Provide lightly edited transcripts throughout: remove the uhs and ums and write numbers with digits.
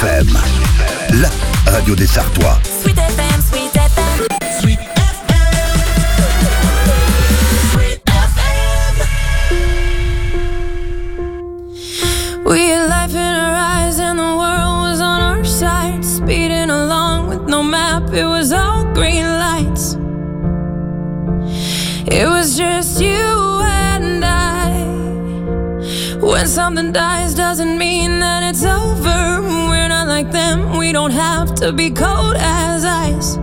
FM, la radio des Sartois. Sweet FM, Sweet FM. Sweet FM. We had life in our eyes and the world was on our side. Speeding along with no map, it was all green lights. It was just you and I. When something dies doesn't mean that it's over. We're not like them, we don't have to be cold as ice.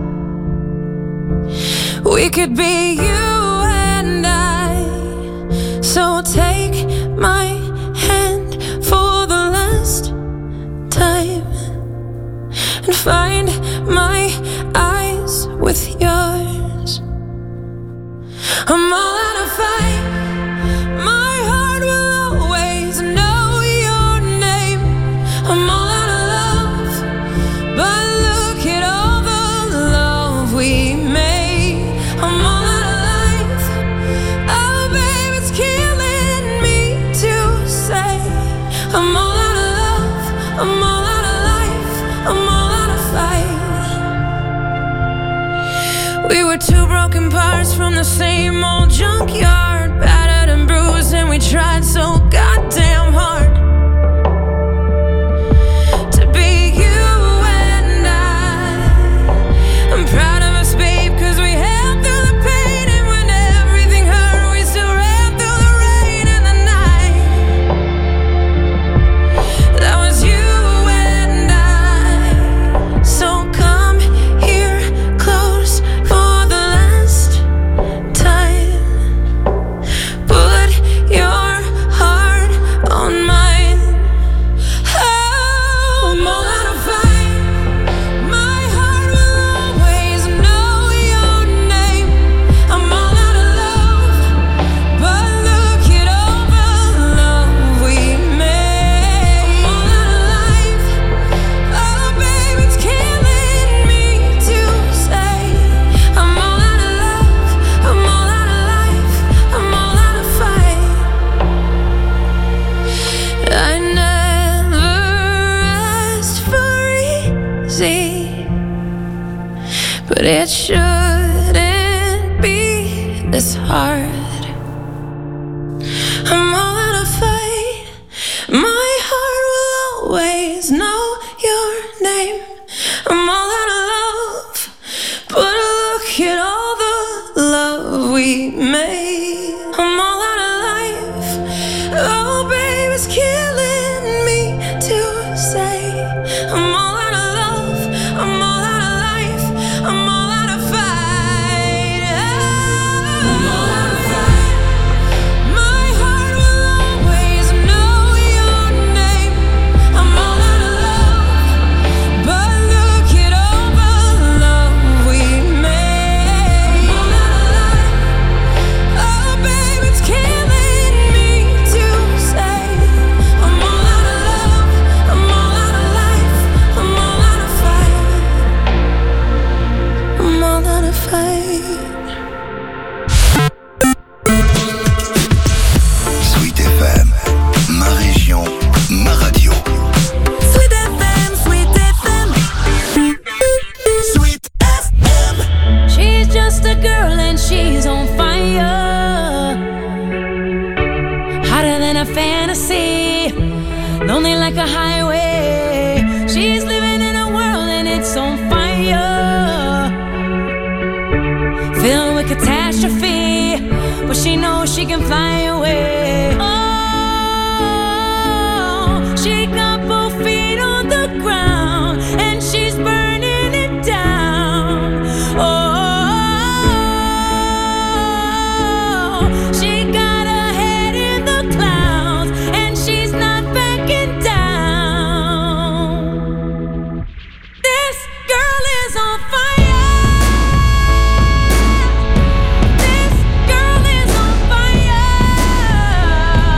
We could be you and I. So take my hand for the last time and find my eyes with yours. I'm all out of fight. My heart will always know your name. I'm all out of love, but look at all the love we made. I'm all out of life. Oh, babe, it's killing me to say. I'm all out of love. I'm all out of life. I'm all out of fight. We were two broken parts from the same old junkyard, battered and bruised, and we tried so goddamn hard to be you and I. I'm proud of us, babe, cause we held through the pain, and when everything hurt, we still ran through the rain and the night. That was you and I. So come here close for the last time. Put your heart on mine. Oh, I'm all out of fight. My heart will always know your name. I'm all out of love, but look at all the love we made. I'm all out of life. Oh, babe, it's killing me to say. I'm all out of love. I'm all out of life. I'm all out of fight. I never asked for easy, but it shouldn't be this hard. I'm all out of fight. My heart will always know your name. I'm all out of love, but look at all the love we made. I'm all out of life. Oh, babe, it's killing me to say. I'm all out of love. I'm all out of life. I'm all out of fight. I'm all out of fight. My heart will always know your name. I'm all out of love, but look at all the love we made. I'm all out of life. Oh, babe, it's killing me to say. I'm all out of love. I'm all out of life. I'm all out of fight. I'm all out of fight. Sweet FM, ma région, ma radio. Sweet FM, Sweet FM. Sweet FM. She's just a girl and she's on fire. Hotter than a fantasy, lonely like a highway. She's living in a world and it's on fire, filled with catastrophe, but she knows she can fly away. Oh, she got both feet on the ground and she's burning it down. Oh, she got her head in the clouds and she's not backing down. This girl is on fire. This girl is on fire.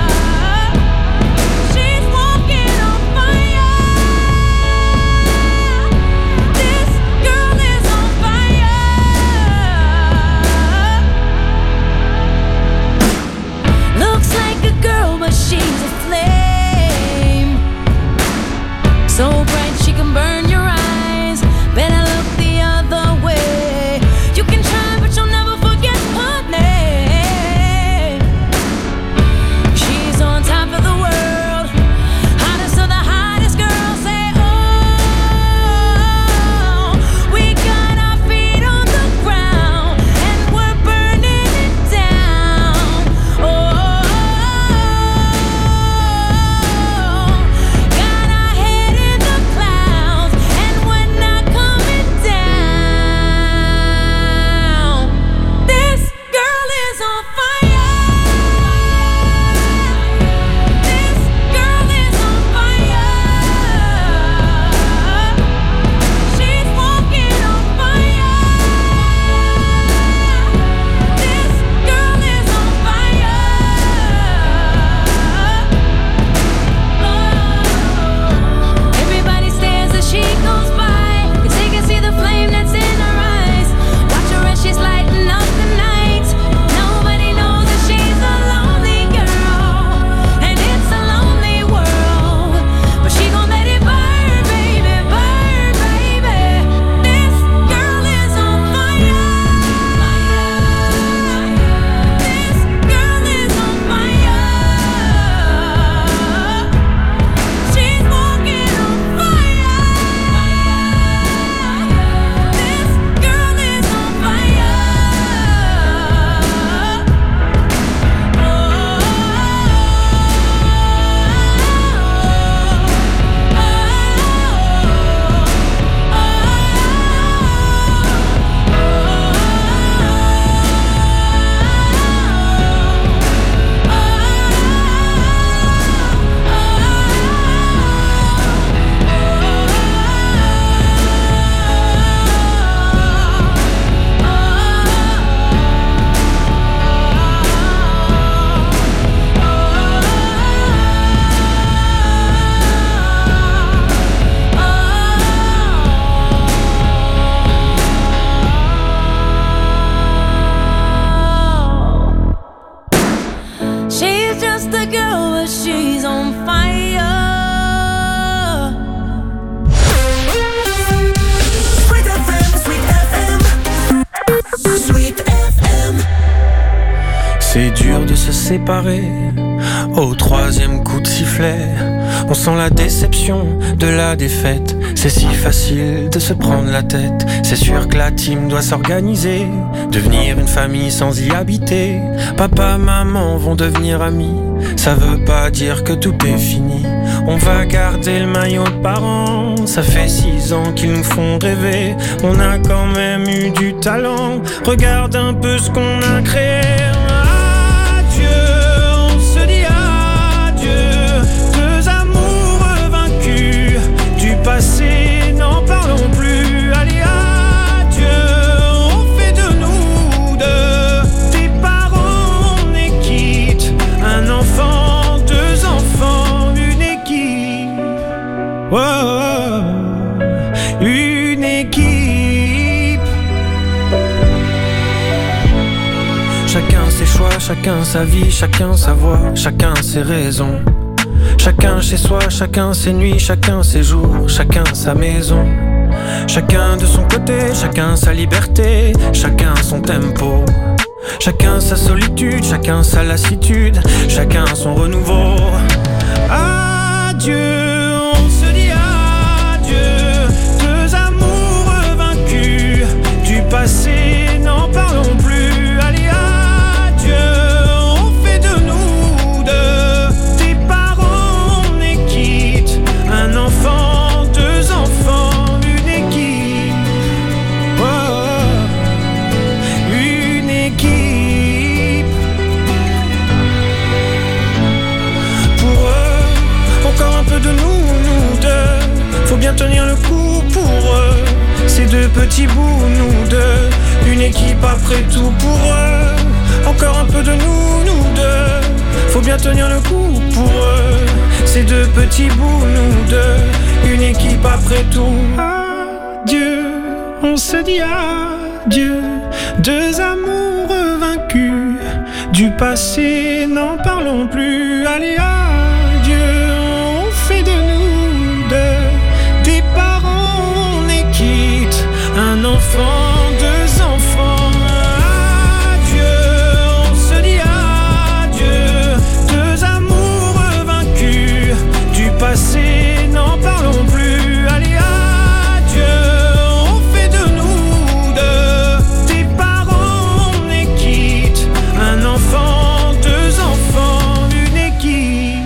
but she's on fire. Sweet FM, Sweet FM, Sweet FM. C'est dur de se séparer au troisième coup de sifflet. On sent la déception de la défaite. C'est si facile de se prendre la tête. C'est sûr que la team doit s'organiser, devenir une famille sans y habiter. Papa, maman vont devenir amis. Ça veut pas dire que tout est fini. On va garder le maillot de parents. Ça fait 6 ans qu'ils nous font rêver. On a quand même eu du talent. Regarde un peu ce qu'on a créé. Passé, n'en parlons plus. Allez, adieu, on fait de nous deux des parents, on est quitte. Un enfant, 2 enfants, une équipe. Oh, une équipe. Chacun ses choix, chacun sa vie, chacun sa voix, chacun ses raisons. Chacun chez soi, chacun ses nuits, chacun ses jours, chacun sa maison. Chacun de son côté, chacun sa liberté, chacun son tempo. Chacun sa solitude, chacun sa lassitude, chacun son renouveau. Adieu, on se dit adieu. 2 amoureux vaincus du passé, n'en parlons plus. Allez, adieu, on fait de nous deux des parents. Un enfant, 2 enfants, une équipe. Oh, une équipe. Pour eux, encore un peu de nous deux. Faut bien tenir le coup pour eux. Ces 2 petits bouts, nous deux. Une équipe après tout pour eux. Encore un peu de nous deux. Faut bien tenir le coup pour eux. Ces 2 petits bouts, nous deux, une équipe après tout. Adieu, on se dit adieu. 2 amoureux vaincus du passé, n'en parlons plus. Allez, adieu, on fait de nous deux des parents, on est quitte. Un enfant, 2 enfants. Passé, n'en parlons plus. Allez, adieu, on fait de nous deux des parents, on est quitte. Un enfant, 2 enfants, une équipe.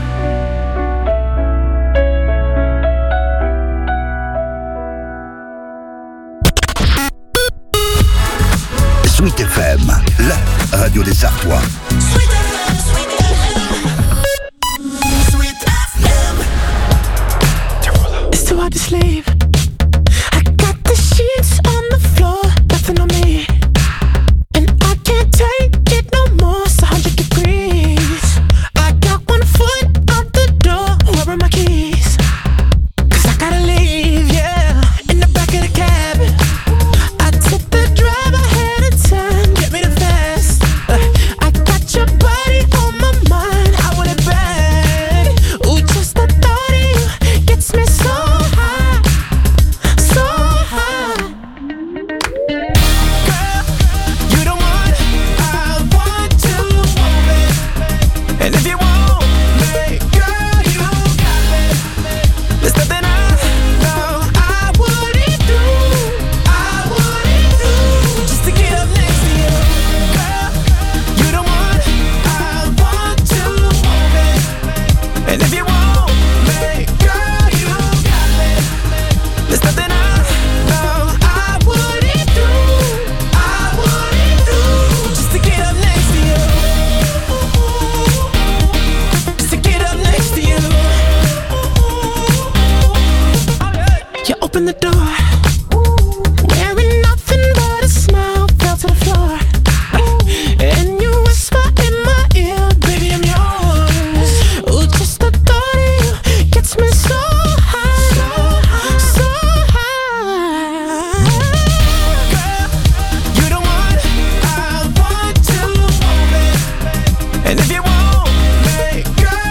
Sweet FM, la radio des Sartois. Sweet FM, Sweet FM, Sweet FM. It's too hard to sleep. I got the sheets on the floor, nothing on me. And I can't take it no more, it's 100 degrees. I got 1 foot out the door, where are my keys? 'Cause I gotta leave, yeah, in the back of the cab. I took the drive ahead of time, get me the fast. I got your body on my mind, I want it bad. Ooh, just the thought of you gets me so high, so high. Girl, you the one I want to hold it. And if you want me, girl, you got me. There's nothing I know I wouldn't do, just to get up next to you. Girl, you the one I want to hold it. And if you want me, girl, you got me. There's nothing I know I wouldn't do, just to get up next to you. Just to get up next to you. You open the door, wearing nothing but a smile, fell to the floor. And you whisper in my ear, baby, I'm yours. Ooh, just the thought of you gets me so high, so high. Girl, you the one I want to hold it. And if you want me, girl,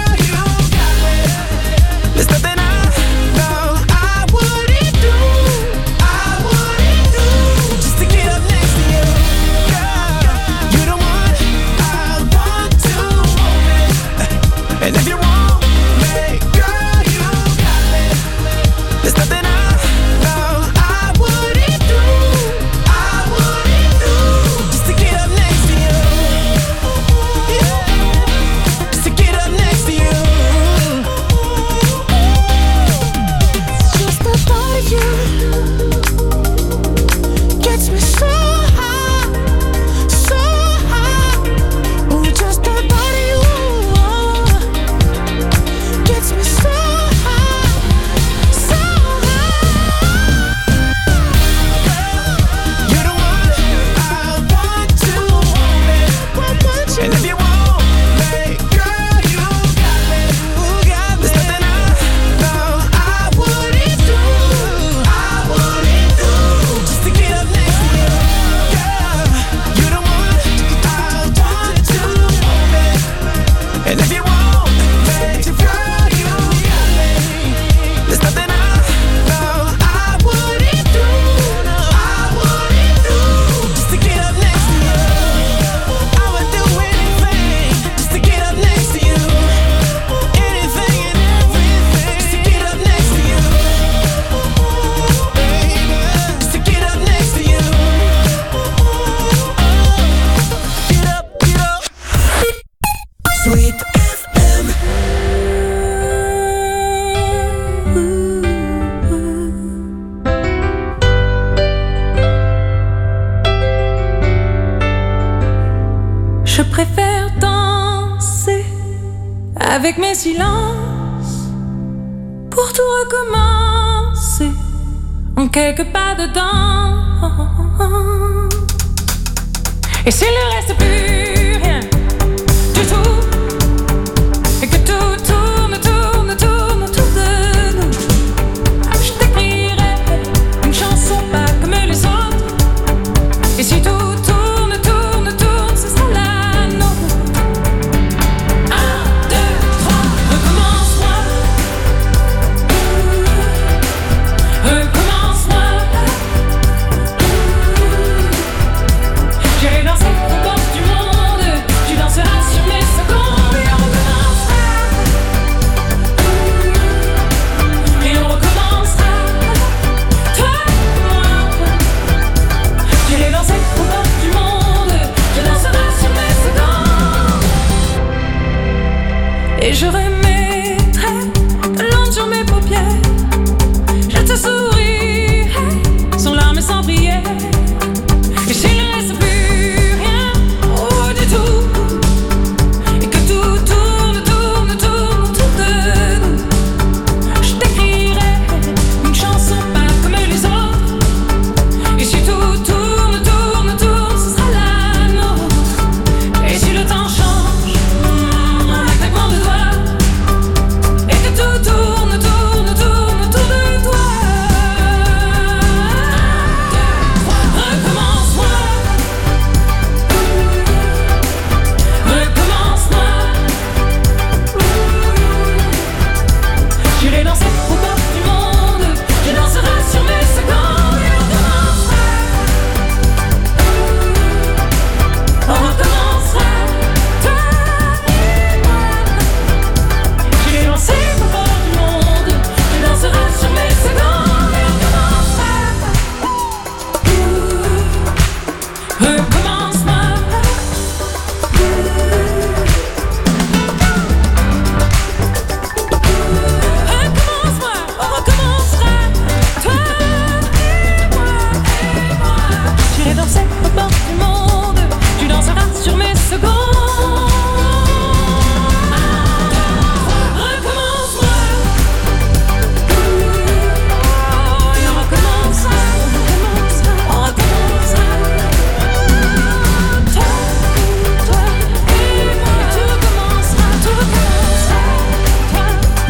avec mes silences, pour tout recommencer, en quelques pas dedans. Et s'il ne reste plus rien du tout, et que tout tourne autour de nous, je t'écrirai une chanson pas comme les autres. Et si tout tourne, ce sera la nôtre. 1, 2, 3, recommence-moi. Recommence-moi. J'irai danser aux portes du monde. Tu danseras sur mes secondes. Et on recommencera. Et on recommencera. Toi et moi. J'irai danser aux portes du monde. Tu danseras sur mes secondes. Et je remettrai de l'encre sur mes paupières. Je te sourirai sans larmes et sans prière. Et s'il ne reste plus rien du tout, et que tout tourne autour de nous, je t'écrirai une chanson pas comme les autres. Et si tout tourne, ce sera la nôtre. Et si le temps change, un claquement de doigts, et que tout tourne autour de toi. Recommence-moi. Recommence-moi. J'irai danser aux portes du monde. Tu danseras sur mes secondes. Et on recommencera. On recommencera. Toi et moi. J'irai danser aux portes du monde. Tu danseras sur mes secondes. Et on recommencera. Recommence-moi. Recommence-moi, on recommencera. Toi et moi. J'irai danser aux portes du monde. Tu danseras sur mes secondes. Recommence-moi. Et on recommencera. On recommencera. Toi et moi. Tout recommencera. Toi et moi.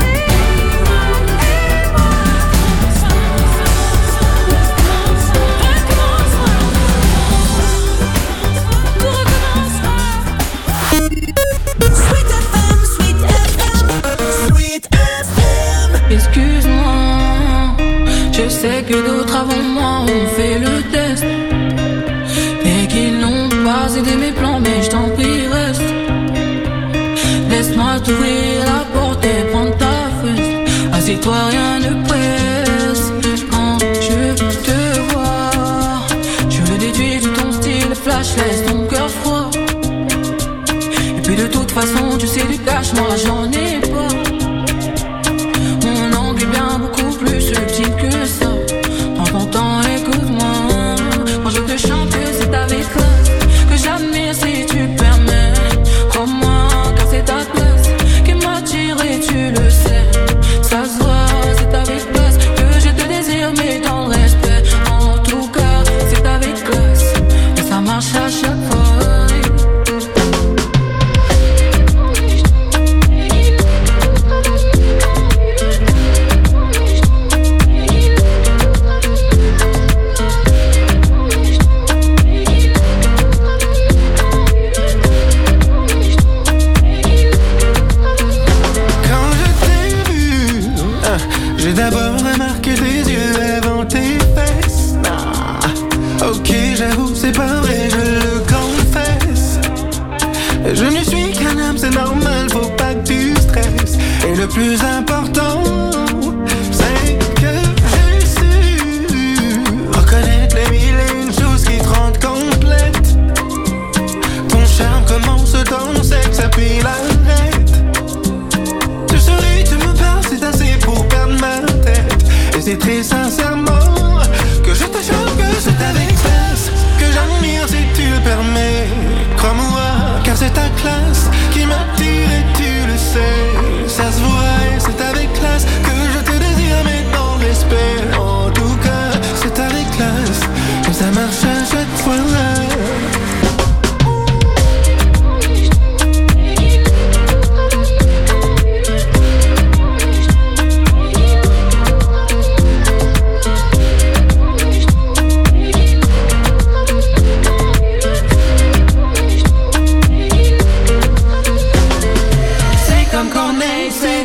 Sweet FM, Sweet FM, Sweet FM. Excuse-moi, je sais que d'autres avant moi ont fait le test et qu'ils n'ont pas aidé mes plans, mais je t'en prie reste. Laisse-moi t'ouvrir la porte et prendre ta fesse. Assieds-toi, rien ne presse. Quand je te vois, je le déduis de ton style flash, laisse ton cœur froid. Et puis de toute façon, tu sais du cash, moi j'en ai pas. Mon angle est bien beaucoup plus subtil que ça. Prends ton temps, écoute-moi. Quand je te chante, c'est ta classe que j'admire si tu permets. Crois-moi, car c'est ta classe qui m'attire et tu le sais. Ça se voit, c'est avec classe que je te désire, mais dans le respect. En tout cas, c'est avec classe et ça marche à chaque fois. J'ai d'abord remarqué tes yeux avant tes fesses. Ok, j'avoue, c'est pas vrai, je le confesse. Je ne suis qu'un homme, c'est normal, faut pas que tu stresses. Et le plus important, c'est que j'ai su reconnaître les mille et une choses qui te rendent complète. Ton charme commence dans le sexe, puis l'arrête. Tu souris, tu me parles, c'est assez pour perdre ma tête. Et c'est très sincèrement que je te chante, que c'est avec classe que j'admire si tu le permets. Crois-moi, car c'est ta classe qui m'attire et tu le sais.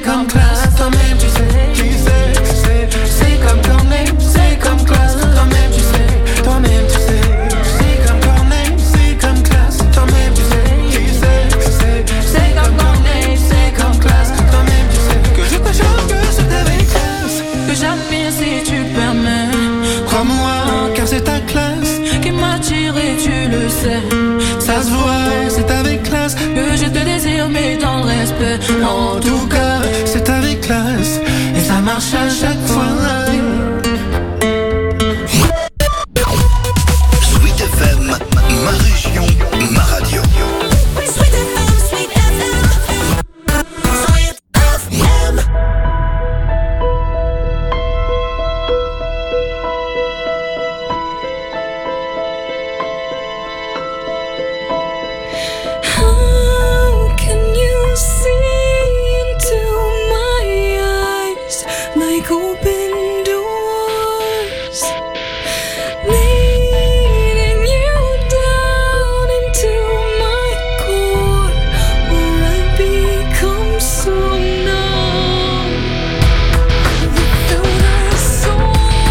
comme classe, toi-même tu sais, c'est comme Corneille, c'est comme classe, toi-même tu sais, toi-même tu sais, c'est comme Corneille, c'est comme classe, toi-même tu sais, c'est comme Corneille, c'est comme classe, toi-même tu sais, que je te jure que c'est avec classe, que j'admire si tu le permets, crois-moi car c'est ta classe qui m'attire et tu le sais, ça se voit, c'est avec classe que je te désire mais dans le respect, en tout cas c'est avec classe et ça marche à chaque fois. Sweet FM, ma région, ma radio. Sweet FM, Sweet FM, Sweet FM. How can you see into my eyes like open doors, leading you down into my core, where I become so numb without a soul.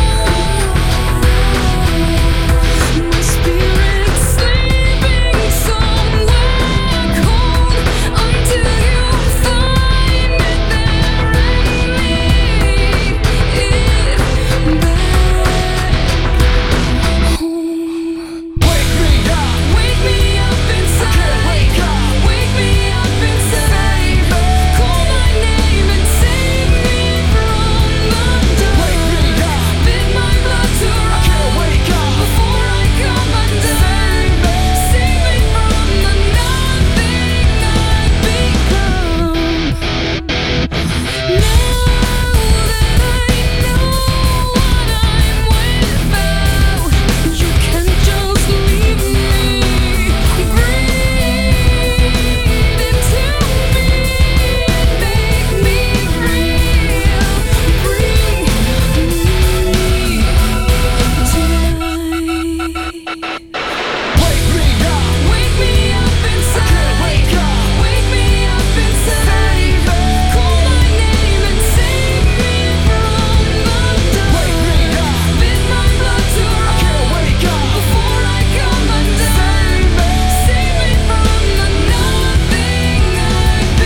My spirit sleeping somewhere cold until you find it there and lead it back home. Wake me up inside. Wake me up inside. Call my name and save me from the dark. Bid my blood to run before I come undone. Save me from the nothing I've become. Now that I know what I'm without, you can't just leave me. Breathe into me and make me real. Bring me tonight. Wake me up inside. Wake me up inside. Call my name and save me from the dark. Bid my blood to run before I come undone. Save me from the nothing I've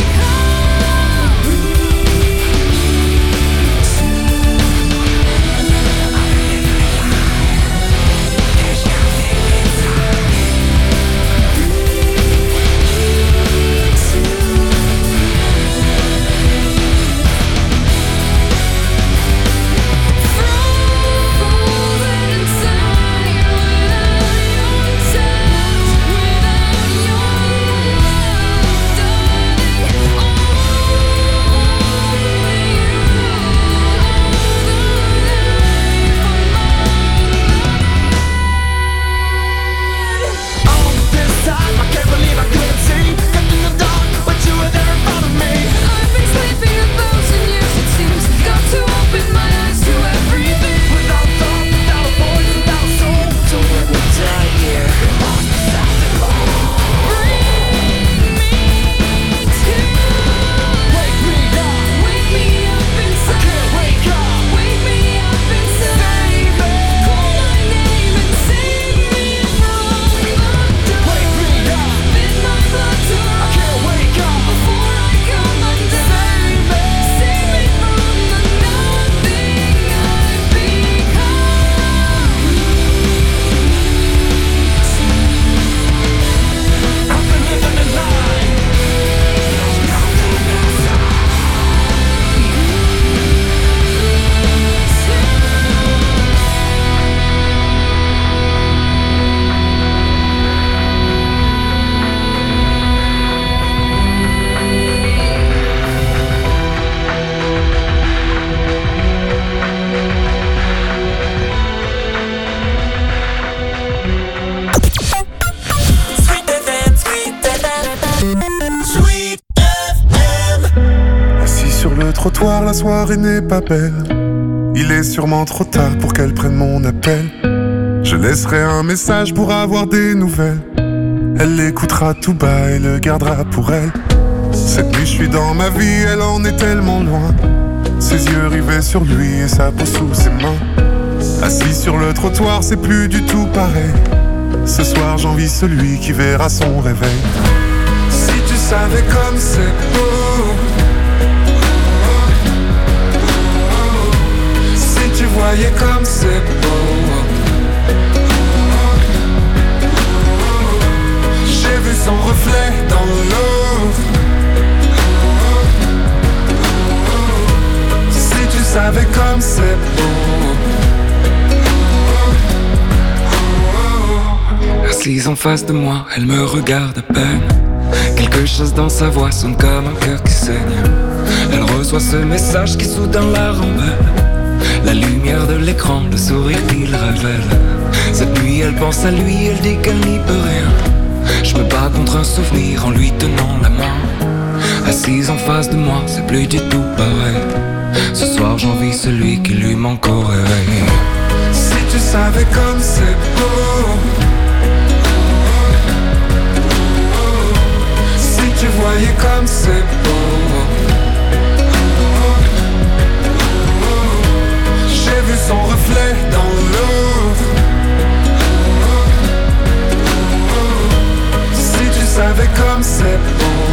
I've been sleeping 1,000 years it seems. Got to open my eyes to everything. Without thought, without a voice, without soul, so when we die here, lost without the goal. Bring me to Wake me up inside. wake up. Wake me up inside. Call my name and save me from the dark. Wake me up. Bid my blood to run Wake up. before I come undone. Save me from the nothing I've become. I've been living a lie. Sweet FM, Sweet FM, Sweet FM. Assis sur le trottoir, la soirée n'est pas belle. Il est sûrement trop tard pour qu'elle prenne mon appel. Je laisserai un message pour avoir des nouvelles. Elle l'écoutera tout bas et le gardera pour elle. Cette nuit je suis dans ma vie, elle en est tellement loin. Ses yeux rivés sur lui et sa peau sous ses mains. Assis sur le trottoir, c'est plus du tout pareil. Ce soir j'envie celui qui verra son réveil. Si tu savais comme c'est beau, si tu voyais comme c'est beau. J'ai vu son reflet dans l'eau. Si tu savais comme c'est beau. Assise en face de moi, elle me regarde à peine. Quelque chose dans sa voix sonne comme un cœur qui saigne. Elle reçoit ce message qui soudain la rembelle. La lumière de l'écran, le sourire qu'il révèle. Cette nuit elle pense à lui, elle dit qu'elle n'y peut rien. Je me bats contre un souvenir en lui tenant la main. Assise en face de moi, c'est plus du tout pareil. Ce soir j'envie celui qui lui manque au réveil. Si tu savais comme c'est beau. Si tu voyais comme c'est beau. J'ai vu son reflet dans l'eau. Si tu savais comme c'est beau.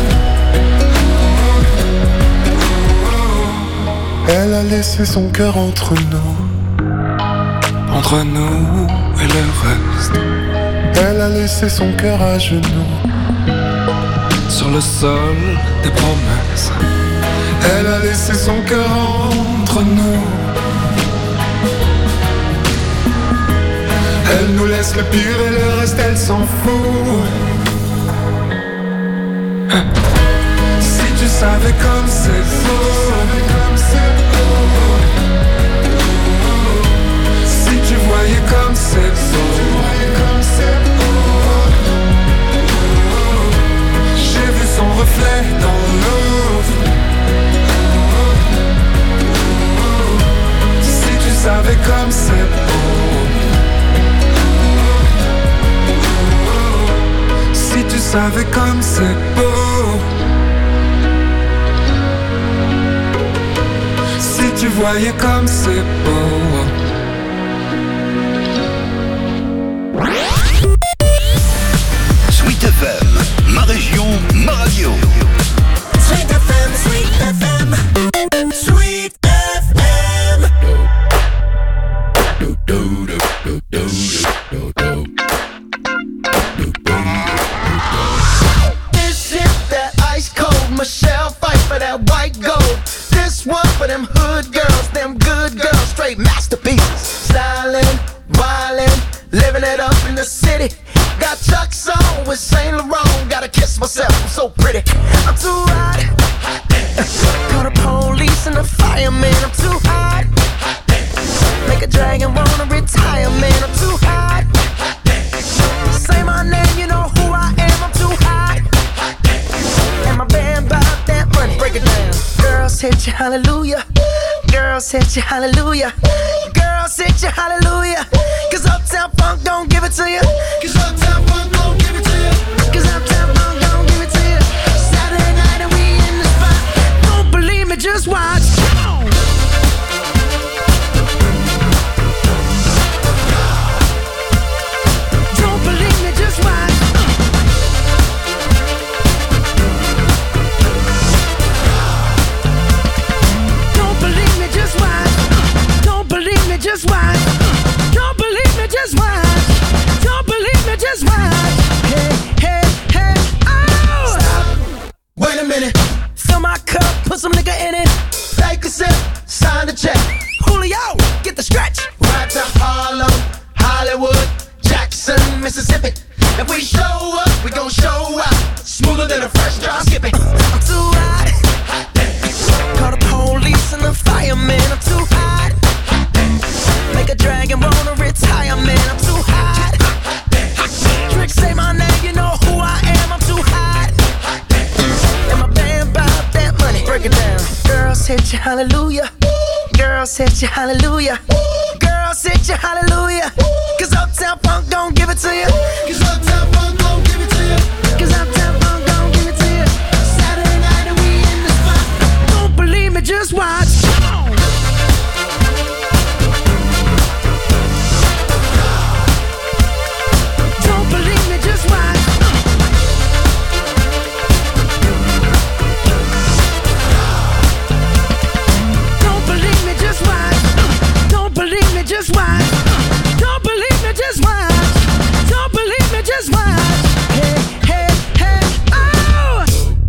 Elle a laissé son cœur entre nous. Entre nous et le reste. Elle a laissé son cœur à genoux. Sur le sol des promesses. Elle a laissé son cœur entre nous. Elle nous laisse le pire et le reste elle s'en fout. Si tu savais comme c'est beau. Si tu voyais comme c'est beau. J'ai vu son reflet dans l'eau. Si tu savais comme c'est beau. Si tu savais comme c'est beau. Si tu voyais comme c'est beau. Sweet FM, ma région, ma radio. Sweet FM, Sweet FM, Sweet FM. This is that ice cold Michelle fight for that white gold. This one for them hood girls, them good girls, straight masterpieces. Stylin', wildin', living it up in the city. Got Chuck's on with Saint Laurent. Gotta kiss myself, I'm so pretty. I'm too hot. Call the police and the fireman. I'm too hot. Make a dragon wanna retire, man. I'm too hot. Say my name, you know who I am. I'm too hot. And my band bought that money. Break it down. Girls hit you, hallelujah. Girls hit you, hallelujah. Girls hit you, hallelujah. Cause Uptown Funk don't give it to you. Cause Uptown Funk don't give it to you. Cause Uptown Funk don't give it to you. Saturday night and we in the spot. Don't believe me, just watch. Don't believe me, just watch. Don't believe me, just watch. Don't believe me, just watch. Don't believe me, just watch. Don't believe me, just watch. Hey, hey, hey, oh! Stop. Wait a minute. Fill my cup, put some nigga in it. Take a sip, sign the check. Julio, get the stretch. Right to Harlem, Hollywood, Jackson, Mississippi. If we show up, we gon' show out. Smoother than a fresh drop skipping. I'm too hot. Call the police and the fireman. I'm too hot. Make a dragon wanna retire, man. I'm too hot. Trick, say my name, you know who I am. I'm too hot. And my band bought that money. Break it down. Girls hit you, hallelujah. Girls hit you, hallelujah. Girls hit you, hallelujah. Cause Uptown Funk don't give it to you. Cause Uptown Funk don't give it to you. Cause Uptown Funk don't give it to you. Saturday just watch. Come on. Don't believe me, just watch. Don't believe me, just watch. Don't believe me, just watch. Don't believe me, just watch. Don't believe me, just watch. Hey, hey, hey, oh!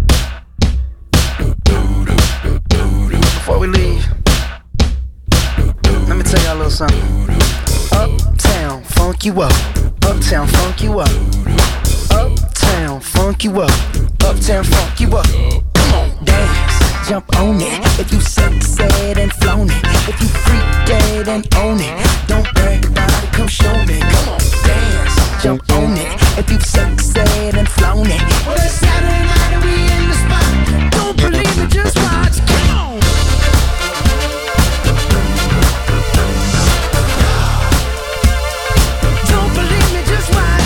Before we leave, let me tell y'all a little something. Uptown, funk you up. Uptown, funk you up. Uptown, funk you up. Uptown, funk you up. Come on, dance, jump on it. If you sexed and flown it, if you freak dead and own it, don't brag about it, come show me. Come on, dance, jump on it. If you sexed and flown it, well, it's Saturday night and we in the spot. Don't believe it, just watch. Come on. Don't believe me, just watch.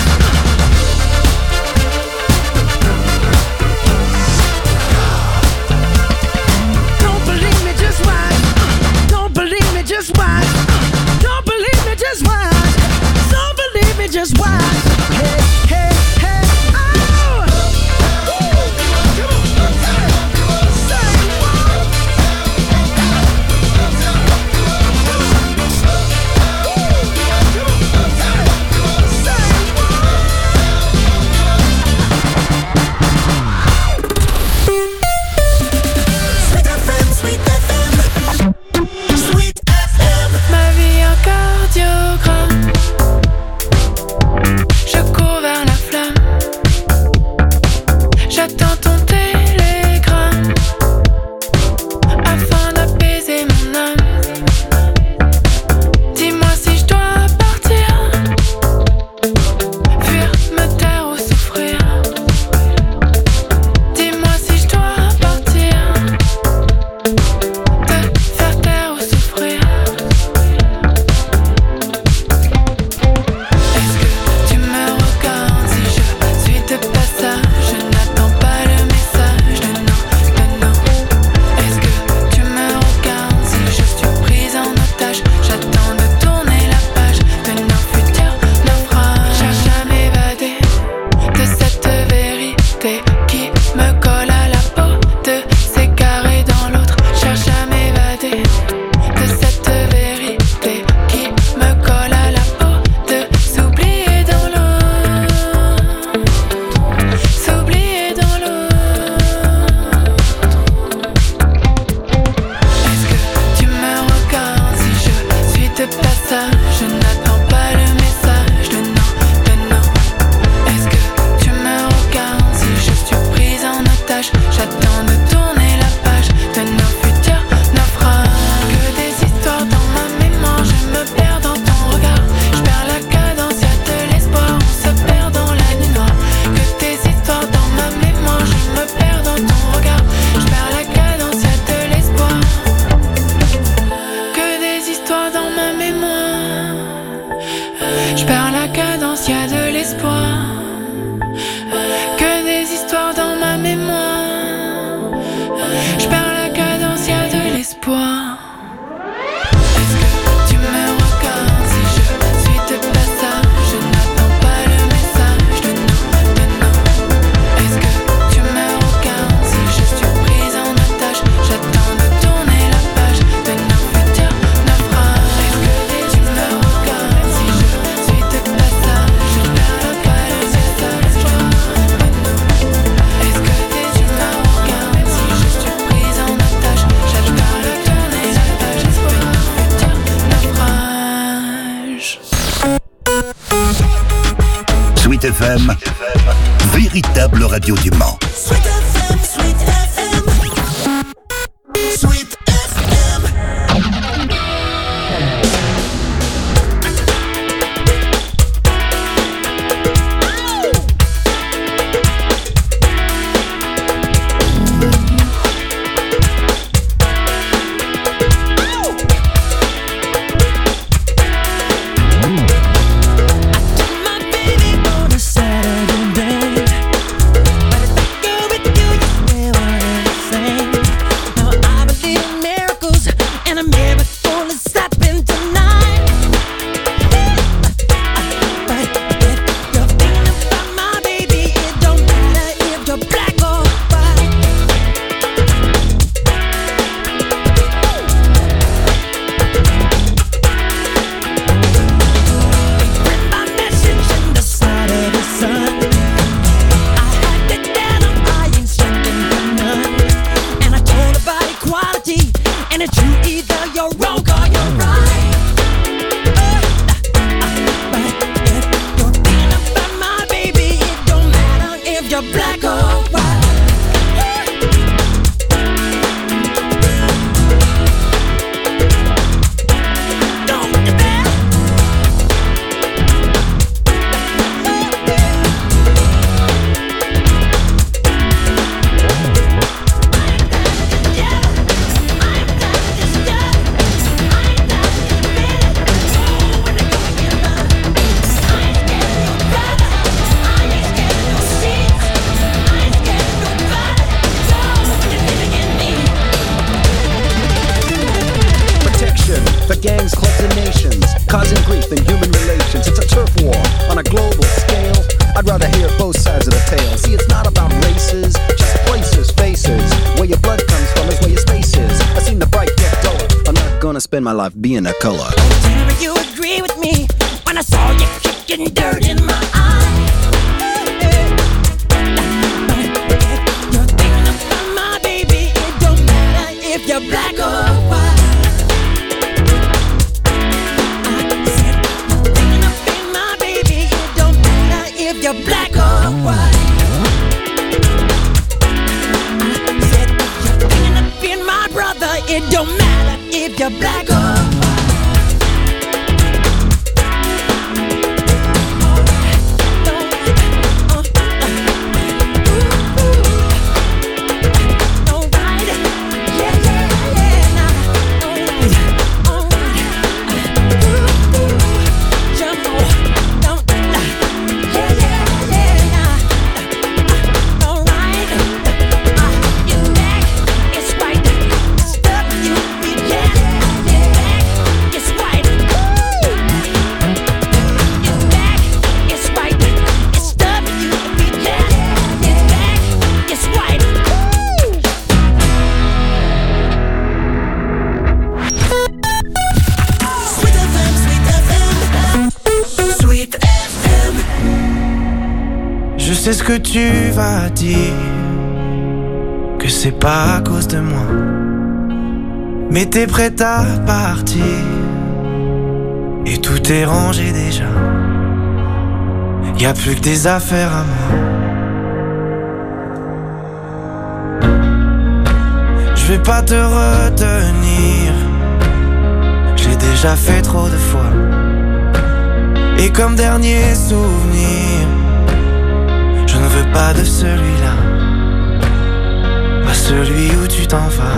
Don't believe me, just watch. Don't believe me, just watch. Don't believe me, just watch. Don't believe me, just watch. Hey, hey, hey, oh! Sweet FM, Sweet FM, Sweet FM. Ma vie un cardiogramme. Je cours vers la flamme. J'attends ton télégramme afin d'apaiser mon âme. Dis-moi si je dois partir, fuir, me taire ou souffrir. Dis-moi si je dois partir, te faire taire ou souffrir. Est-ce que tu me regardes si je suis de passage? Je n'attends pas le message de non. Est-ce que tu me regardes si je suis prise en otage? J'attends de tourner la page de nos futurs naufrages. Cherche à m'évader de cette vérité qui me colle à la peau, de s'égarer dans l'autre. Cherche à m'évader de cette vérité qui me colle à la peau, de s'oublier dans l'eau, s'oublier dans l'eau. Est-ce que tu me regardes si je suis de passage? Je n'attends pas le message de non. Est-ce que tu me regardes si je suis prise en otage? J'attends de tourner la page de nos futurs naufrages. Que des histoires dans ma mémoire, je me perds dans ton regard. Je perds la cadence, y'a de l'espoir, on se perd dans la nuit noire. Que des histoires dans ma mémoire, je me perds dans ton regard. Je perds la cadence, y'a de l'espoir. Que des histoires dans ma mémoire. Je perds la cadence, y'a de l'espoir. Que des histoires dans ma mémoire. Je perds la cadence, y'a de l'espoir. Est-ce que tu me regardes si je suis de passage? Je n'attends pas le message de non. Est-ce que tu me regardes si je suis prise en otage? J'attends de tourner la page de nos futurs naufrages. Est-ce que tu me regardes si je suis de passage? Je n'attends pas le message de non. Est-ce que tu me regardes si je suis prise en otage? J'attends de tourner la page de nos futurs naufrages. Sweet FM, véritable radio du Mans. Sweet FM, Sweet FM, Sweet FM. My baby on a Saturday night, but I think it's true, either you're wrong or you're right. But if you're thinking about my baby, it don't matter if you're black or white. For gangs, clubs, and nations, causing grief in human relations. It's a turf war on a global scale. I'd rather hear both sides of the tale. See, it's not about races, just places, faces. Where your blood comes from is where your space is. I've seen the bright get duller. I'm not gonna spend my life being a color. Tell you agree with me when I saw you kicking dirt in my eye. You're thinking about my baby. It don't matter if you're black or white. If you're black or white, I said if you're thinking of being my brother, it don't matter if you're black or white. Je sais ce que tu vas dire, que c'est pas à cause de moi, mais t'es prête à partir, et tout est rangé déjà. Y'a plus que des affaires à moi. Je vais pas te retenir, j'ai déjà fait trop de fois. Et comme dernier souvenir, je ne veux pas de celui-là, pas celui où tu t'en vas.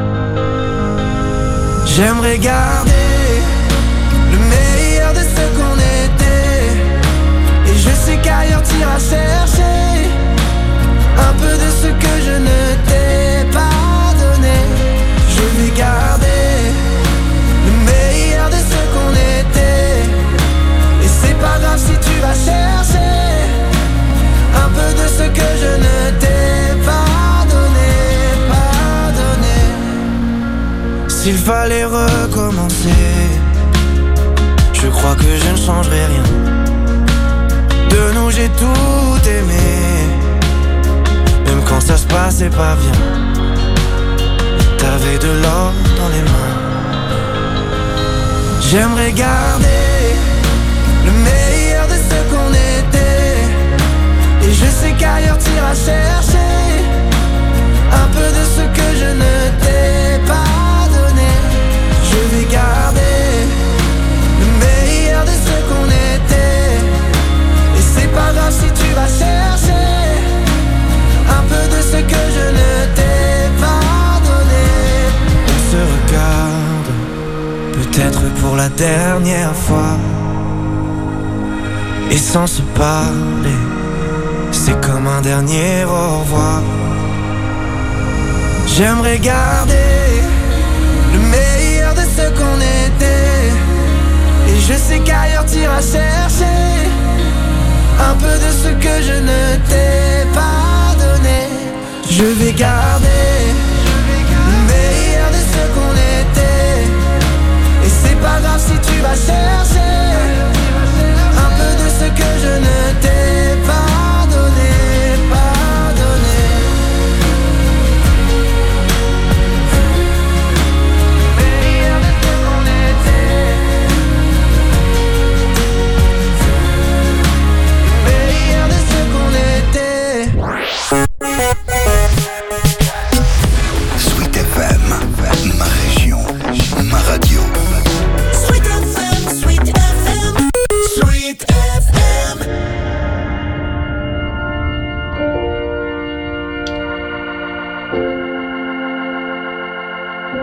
J'aimerais garder le meilleur de ce qu'on était, et je sais qu'ailleurs t'iras chercher un peu de ce que je ne t'ai pas donné. Je vais garder le meilleur de ce qu'on était, et c'est pas grave si tu vas chercher un peu de ce que je ne t'ai pas donné, pas donné. S'il fallait recommencer, je crois que je ne changerai rien. De nous j'ai tout aimé, même quand ça se passait pas bien. T'avais de l'or dans les mains. J'aimerais garder le meilleur de ce qu'on était, et je sais qu'ailleurs t'iras chercher un peu de ce que je ne t'ai pas donné. Je vais garder le meilleur de ce qu'on était, et c'est pas grave si tu vas chercher un peu de ce que je ne t'ai pas donné. On se regarde, peut-être pour la dernière fois, et sans se parler, c'est comme un dernier au revoir. J'aimerais garder le meilleur de ce qu'on était, et je sais qu'ailleurs t'iras chercher un peu de ce que je ne t'ai pas donné. Je vais garder le meilleur de ce qu'on était, et c'est pas grave si tu vas chercher un peu de ce que je ne t'ai pas donné, pas donné.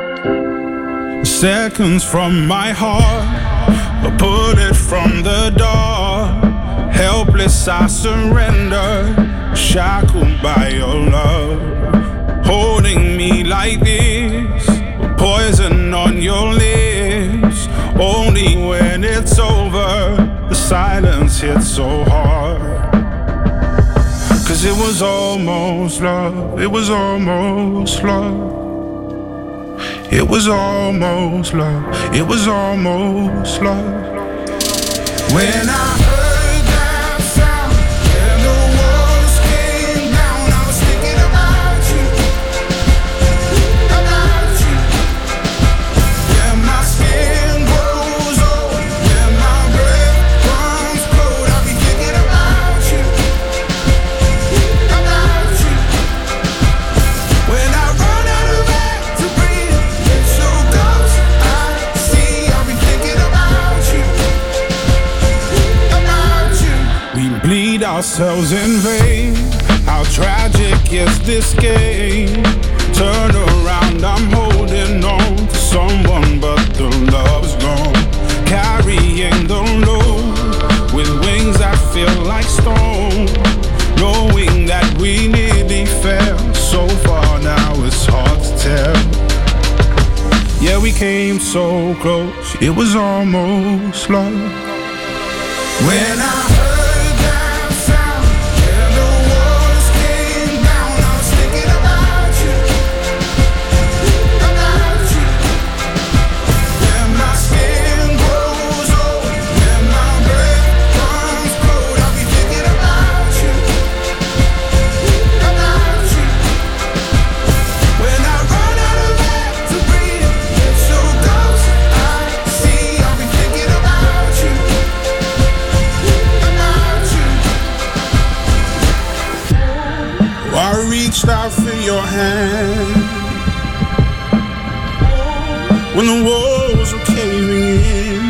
Seconds from my heart, a bullet from the dark. Helpless I surrender, shackled by your love. Holding me like this, poison on your lips. Only when it's over, the silence hits so hard. Cause it was almost love, it was almost love. It was almost love, it was almost love. When I heard that sound and the walls came down, I was thinking about you, about you. Yeah, my skin grows old, yeah, my breath runs cold. I'll be thinking about you, about you. When I run out of air to breathe, it's so close, I see. I'll be thinking about you, about you. We bleed ourselves in vain. How tragic is this game? Turn around, I'm holding on to someone, but the love's gone. Carrying the load with wings that feel like stone. Knowing that we nearly fell so far, now it's hard to tell. Yeah, we came so close, it was almost love. When I heard that sound and the walls came down, I was thinking about you, about you. Yeah, my skin grows old, yeah, my breath runs cold. I'll be thinking about you, about you. When I run out of air to breathe, it's so close, I see. I'll be thinking about you, about you. I reached out for your hand when the walls were caving in,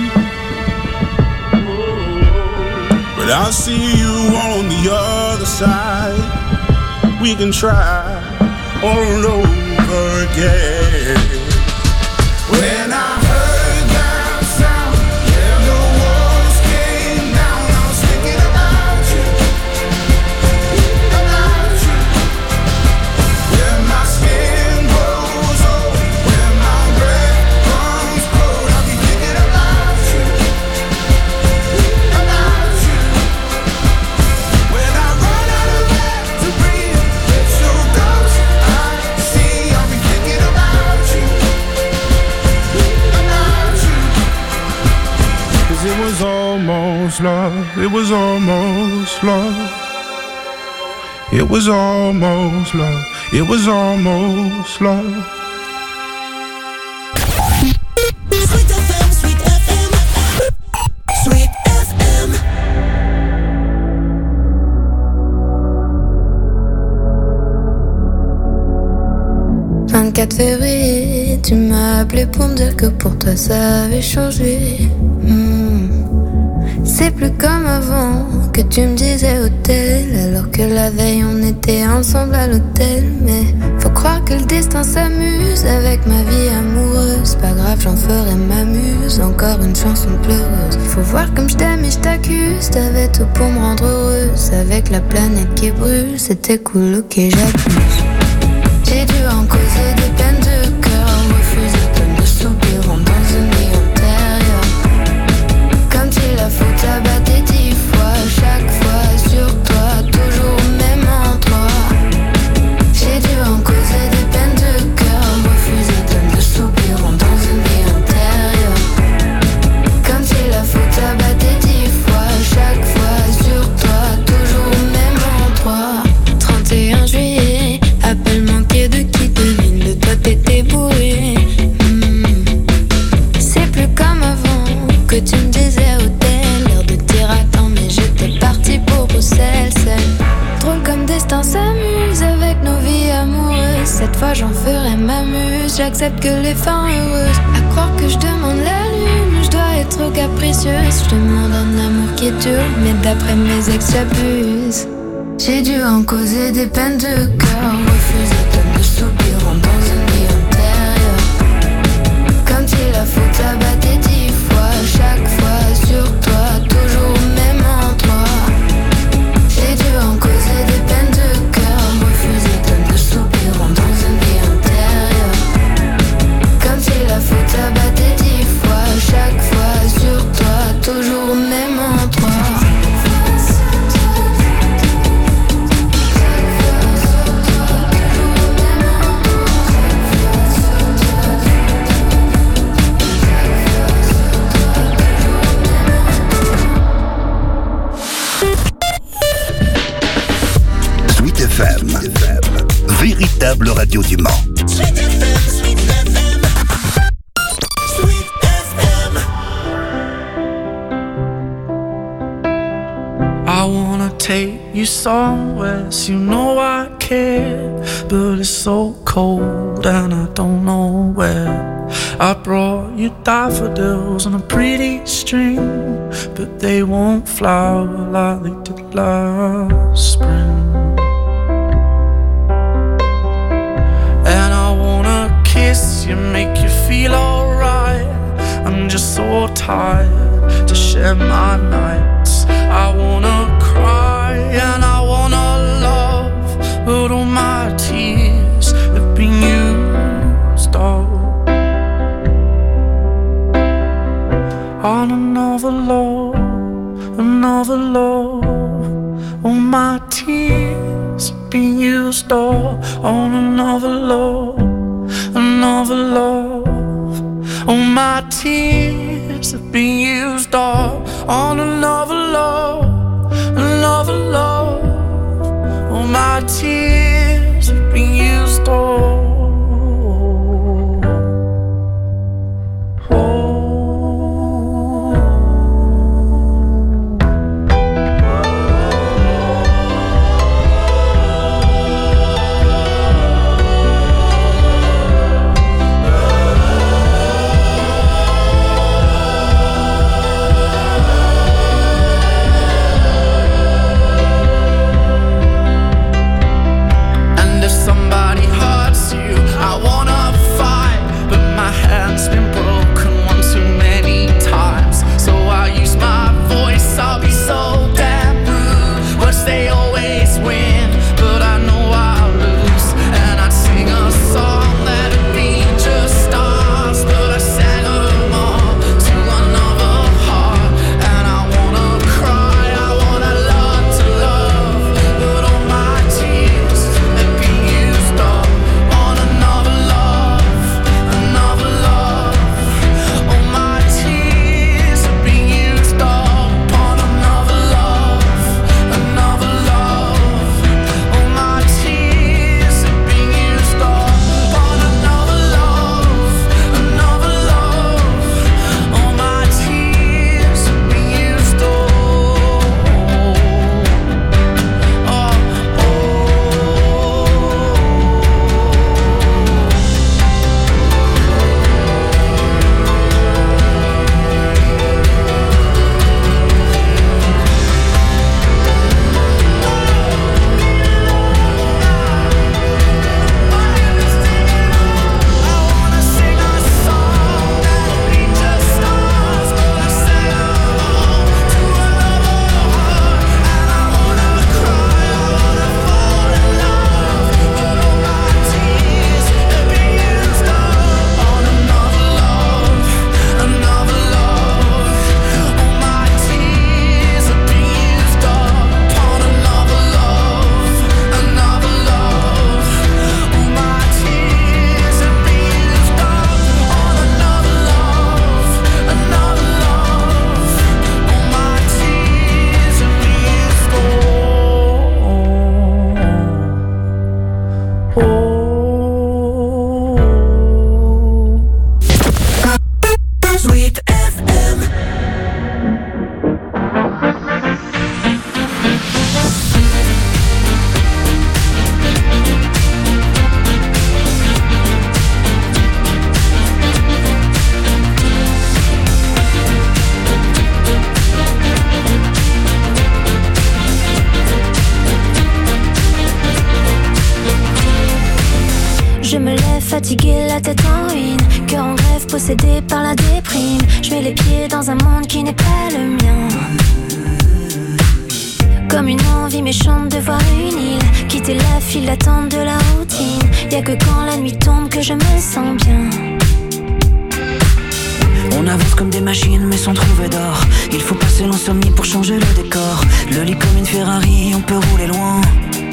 but I see you on the other side. We can try all over again. When I heard that sound and the walls came down, I was thinking about you, about you. Yeah, my skin grows old, when my breath runs cold. I'll be thinking about you, about you. When I run out of air to breathe, it's so close, I see. I'll be thinking about you, about you. Cause it was almost love, it was almost love. It was almost love, it was almost love. Sweet FM, Sweet FM, Sweet FM. 24 février, tu m'as appelé pour me dire que pour toi ça avait changé. C'est plus comme avant que tu me disais hôtel, alors que la veille on était ensemble à l'hôtel. Mais faut croire que le destin s'amuse avec ma vie amoureuse. Pas grave, j'en ferai ma muse, encore une chanson pleureuse. Faut voir comme je t'aime et je t'accuse, t'avais tout pour me rendre heureuse. Avec la planète qui brûle, c'était cool, ok j'abuse. J'ai dû en causer des peines de cœur, refuser plein de soupirants dans une vie antérieure. Comme si la faute abattait 10 fois, chaque fois sur toi, toujours au même endroit. J'ai dû en causer des peines de cœur, refuser plein de soupirants dans une vie antérieure. Comme si la faute abattait 10 fois, chaque fois sur toi, toujours au même endroit. 31 juillet, appel manqué de qui devine, le top était bourré. C'est plus comme avant que tu me disais hôtel, l'air de dire attends mais j'étais partie pour Bruxelles. C'est drôle comme destin s'amuse avec nos vies amoureuses. Cette fois j'en ferai ma muse, j'accepte que les fins heureuses. À croire que je demande la lune, je dois être capricieuse. Je demande un amour qui dure, mais d'après mes ex j'abuse. J'ai dû en causer des peines de cœur, refuser plein de soupirants dans une vie antérieure. somewhere, so you know I care. But it's so cold and I don't know where. I brought you daffodils on a pretty string, but they won't flower like they did last spring. And I wanna kiss you, make you feel alright. I'm just so tired to share my nights. I wanna cry and I wanna love, but all my tears have been used up on another love, another love. All my tears have been used up on another love, another love. All my tears have been used up on another love, another love. All my tears have been used up. Fatigué, la tête en ruine, cœur en grève, possédé par la déprime. Je mets les pieds dans un monde qui n'est pas le mien. Comme une envie méchante de voir une île, quitter la file d'attente de la routine. Y'a que quand la nuit tombe que je me sens bien. On avance comme des machines mais sans trouver d'or. Il faut passer l'insomnie pour changer le décor. Le lit comme une Ferrari, on peut rouler loin.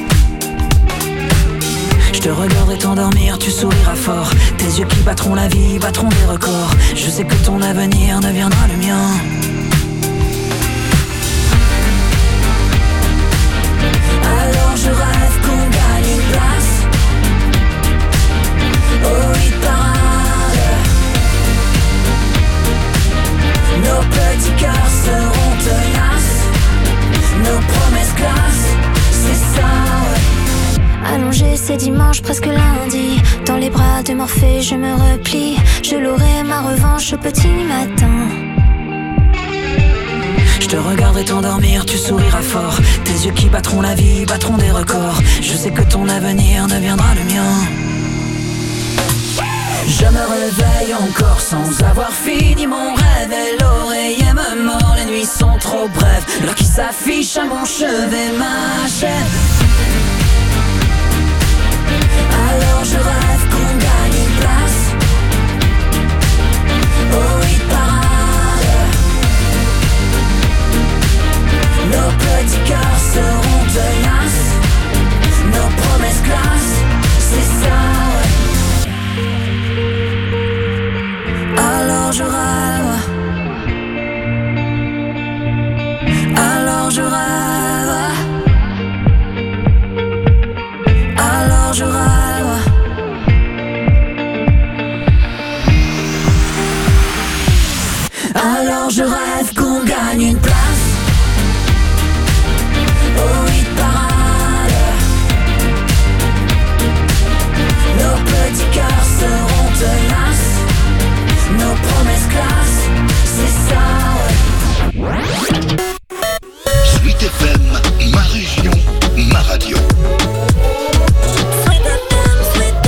Je te regarderai t'endormir, tu souriras fort. Tes yeux qui battront la vie, battront des records. Je sais que ton avenir deviendra le mien. Alors je rêve qu'on gagne une place au hit parade. Nos petits cœurs seront tenaces, nos promesses classe c'est dimanche, presque lundi. Dans les bras de Morphée, je me replie. Je l'aurai ma revanche au petit matin. Je te regarderai t'endormir, tu souriras fort. Tes yeux qui battront la vie, battront des records. Je sais que ton avenir deviendra le mien. Je me réveille encore sans avoir fini mon rêve. Et l'oreiller me mord, les nuits sont trop brèves. L'heure qui s'affiche à mon chevet m'achève. Alors je rêve qu'on gagne une place au hit parade. Nos petits cœurs seront tenaces, nos promesses classe, c'est ça, ouais. Alors je rêve, alors je rêve, alors je rêve. Alors je rêve qu'on gagne une place au hit parade. Nos petits cœurs seront tenaces, nos promesses classe, c'est ça, ouais. Sweet FM, ma région, ma radio. Sweet FM, Sweet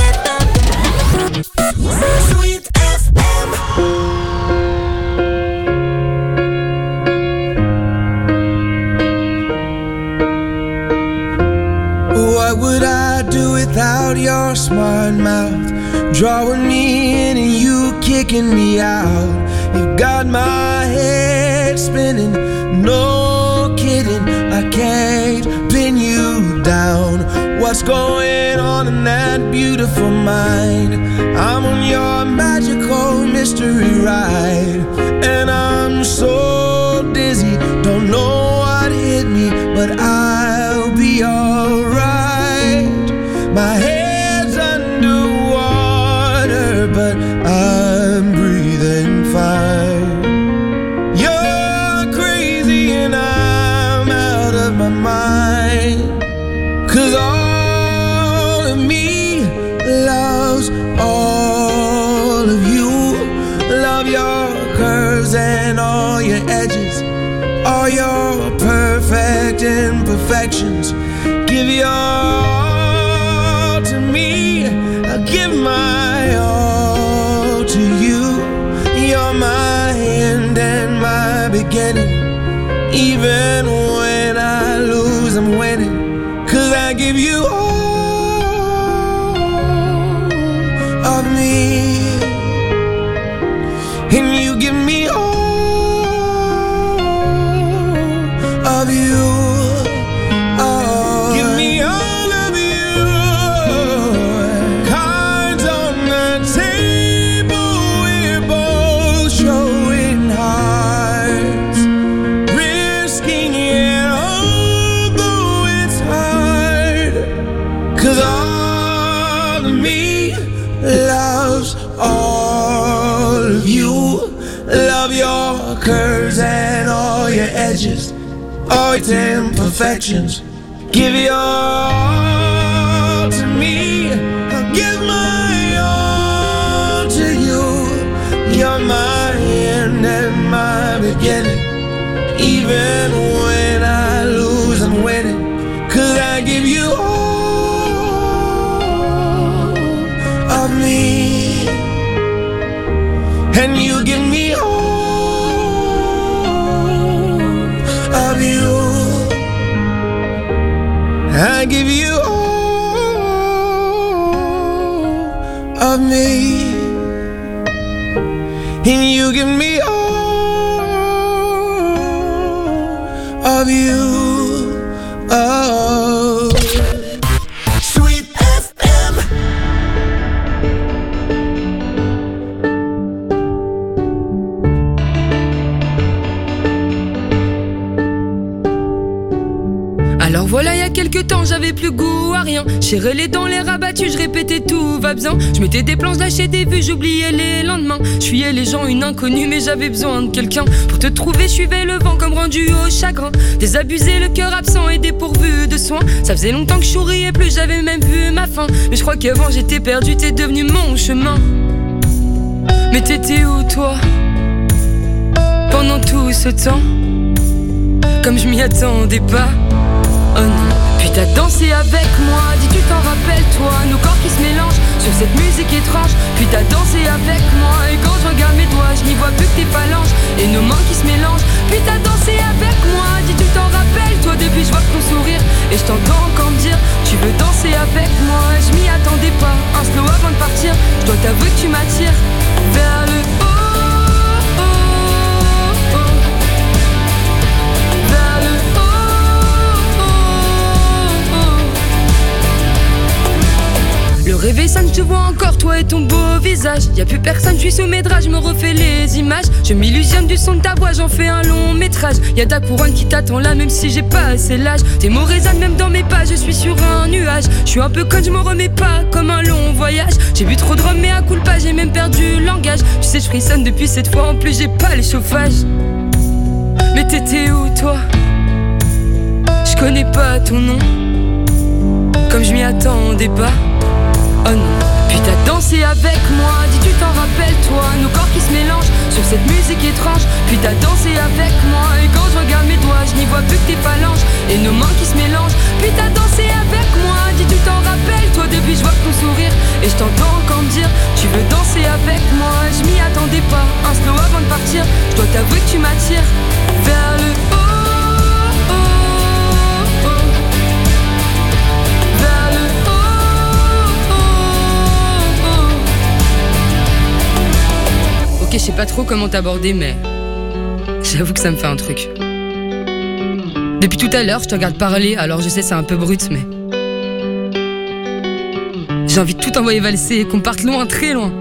FM. What would I do without your smart mouth? Drawing me in and you kicking me out. You've got my head spinning, no kidding. I can't pin you down. What's going on in that beautiful mind? I'm on your magical mystery ride, and I'm so dizzy, don't know what hit me, but I'll be alright. My head's underwater, but I'm breathing fine. You're crazy and I'm out of my mind, 'cause all of me loves all of you. Love your curves and all your edges, all your perfect imperfections. Give your all to me, I'll give my all to you. You're my end and my beginning. Even when I lose, I'm winning, 'cause I give you all of me, and you give me all of you. Give me all of you. Cards on the table, we're both showing hearts, risking it although it's hard, 'cause all of me loves all of you. Love your curves and all your edges, all its imperfections. Give your all to me, I'll give my all to you. You're my end and my beginning. Even when I lose, I'm winning, 'cause I give you all of me, and you give me all of you. I give you all of me, and you give me all of you. Oh, Sweet FM. Alors voilà. Voilà, y a quelques temps, j'avais plus goût à rien. J'ai les dents, les rabattus, je répétais tout va bien. Je mettais des planches, lâchais des vues, j'oubliais les lendemains. Je fuyais les gens, une inconnue, mais j'avais besoin de quelqu'un. Pour te trouver, je suivais le vent comme rendu au chagrin. Désabusé, le cœur absent et dépourvu de soins. Ça faisait longtemps que je souriais plus, j'avais même vu ma fin. Mais je crois qu'avant j'étais perdu, t'es devenu mon chemin. Mais t'étais où toi pendant tout ce temps? Comme je m'y attendais pas. Oh non. Puis t'as dansé avec moi, dis tu t'en rappelles toi. Nos corps qui se mélangent sur cette musique étrange. Puis t'as dansé avec moi. Et quand je regarde mes doigts, je n'y vois plus que tes phalanges et nos mains qui se mélangent. Puis t'as dansé avec moi, dis tu t'en rappelles toi. Depuis je vois ton sourire et je t'entends encore me dire tu veux danser avec moi. Je m'y attendais pas, un slow avant de partir. Je dois t'avouer que tu m'attires vers le haut. Le réveil sonne, je te vois encore, toi et ton beau visage. Y'a plus personne, je suis sous mes draps, je me refais les images. Je m'illusionne du son de ta voix, j'en fais un long métrage. Y'a ta couronne qui t'attend là, même si j'ai pas assez l'âge. Tes mots résonnent même dans mes pas, je suis sur un nuage. Je suis un peu conne, je m'en remets pas, comme un long voyage. J'ai bu trop de rhum, mais à coup pas, j'ai même perdu le langage. Tu sais, je frissonne depuis cette fois, en plus j'ai pas les chauffages. Mais t'étais où toi? Je connais pas ton nom, comme je m'y attendais pas. Oh non. Puis t'as dansé avec moi, dis tu t'en rappelles toi. Nos corps qui se mélangent sur cette musique étrange. Puis t'as dansé avec moi. Et quand je regarde mes doigts, je n'y vois plus que tes phalanges et nos mains qui se mélangent. Puis t'as dansé avec moi, dis tu t'en rappelles toi. Depuis je vois ton sourire et je t'entends encore me dire tu veux danser avec moi. Je m'y attendais pas, un slow avant de partir. Je dois t'avouer que tu m'attires vers le haut. Ok, je sais pas trop comment t'aborder, mais j'avoue que ça me fait un truc. Depuis tout à l'heure, je te regarde parler, alors je sais c'est un peu brut, mais j'ai envie de tout envoyer valser et qu'on parte loin, très loin.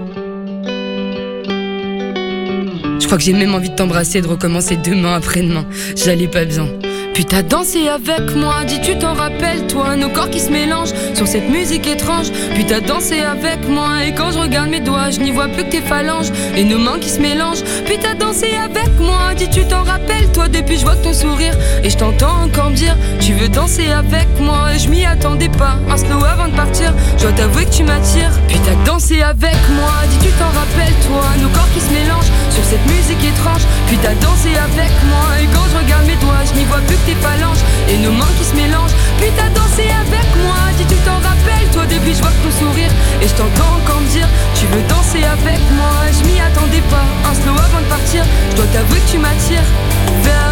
Je crois que j'ai même envie de t'embrasser et de recommencer demain après-demain. J'allais pas bien. Puis t'as dansé avec moi, dis tu t'en rappelles toi. Nos corps qui se mélangent sur cette musique étrange. Puis t'as dansé avec moi. Et quand je regarde mes doigts, je n'y vois plus que tes phalanges et nos mains qui se mélangent. Puis t'as dansé avec moi, dis tu t'en rappelles toi. Depuis je vois ton sourire et je t'entends encore me dire tu veux danser avec moi. Et je m'y attendais pas, un slow avant de partir. Je dois t'avouer que tu m'attires. Puis t'as dansé avec moi, dis tu t'en rappelles toi. Nos corps qui se mélangent sur cette musique étrange. Puis t'as dansé avec moi. Et quand je regarde mes doigts, je n'y vois plus tes phalanges et nos mains qui se mélangent. Puis t'as dansé avec moi, dis tu t'en rappelles toi. Depuis je vois ton sourire et je t'entends encore me dire tu veux danser avec moi. Je m'y attendais pas, un slow avant de partir. Je dois t'avouer que tu m'attires vers